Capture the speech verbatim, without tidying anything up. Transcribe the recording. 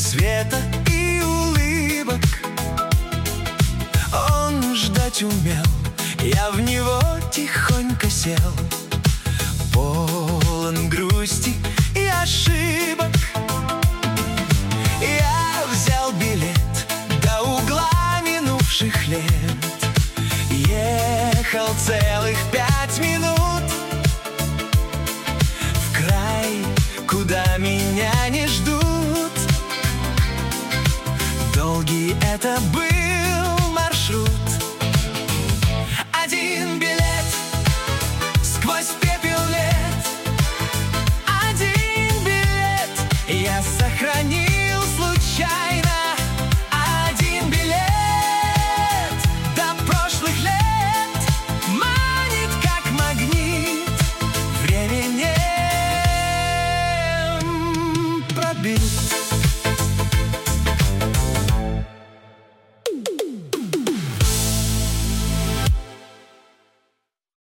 света и улыбок. Он ждать умел, я в него тихонько сел, полон грусти и ошибок. Я взял билет до угла минувших лет, ехал целых пять минут в край, куда меня не ждут. Долгий это был